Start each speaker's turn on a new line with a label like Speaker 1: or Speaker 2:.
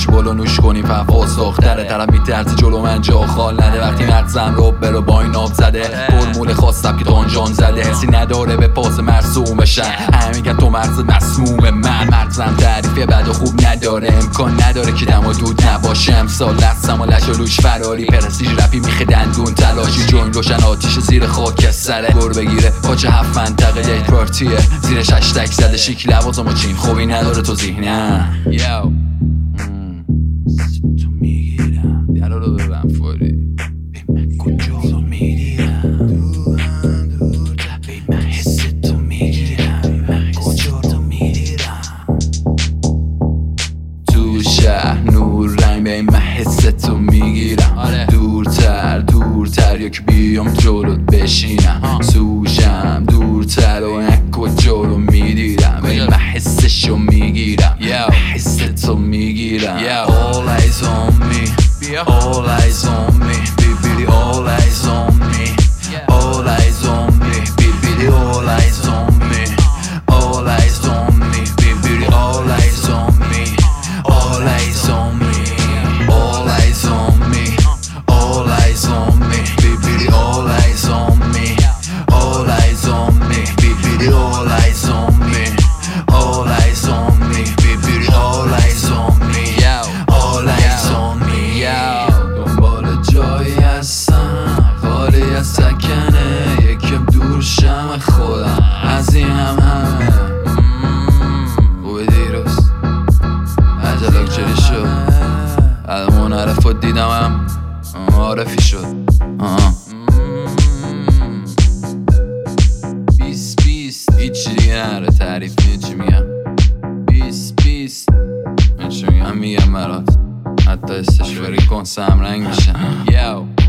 Speaker 1: پاش بالا نوش کنی فواز دختره طرف میترسه جلو من جا خال نده وقتی مغزم رو برو با این آب زده فرمول خواستم که تانجان زده حسی نداره به پاس مرسوم بشن همه میگن تو مغز مسموم من مغزم تعریفی بد و خوب نداره امکان نداره که دم و دود نباشه امسال دستم و لش و لوش فراری پرستیژ رپی میخه دندون تلاشی جوین روشن آتیش زیر خاک سره گر بگیره پاچه 7 منطقه دیت پارتیه زیرش هشتگ زده شیک لوازم و چین خوبی نداره تو ذهنم یو تو میگیرم درا رو ببن فوری من کجا رو میگیرم من حس تو میگیرم من کجا رو میگیرم تو شهر نور رنگ به من حس تو میگیرم دورتر یک بیام جلوت بشینم سوشم دورتر و من کجا رو میدیرم من حسشو میگیرم حس تو میگیرم All eyes on me All eyes on me Baby all eyes on me All eyes on me Baby all eyes on me All eyes on me Baby all eyes on me All eyes on me All eyes on me All eyes on me Baby all eyes on me All eyes on me Baby all eyes on me All eyes on me Baby all eyes on me All eyes on me دنبال جایی هستم خالی از سکنه یکم دور شم خودم از این همه خوبه دیروز عجلک چلی شد الان منعرف دیدمم معرفی شد 20 هیچی دیگه نره تعریف چی میگم 20 من چی میگم برات حتی استشواری کنسم رنگ میشن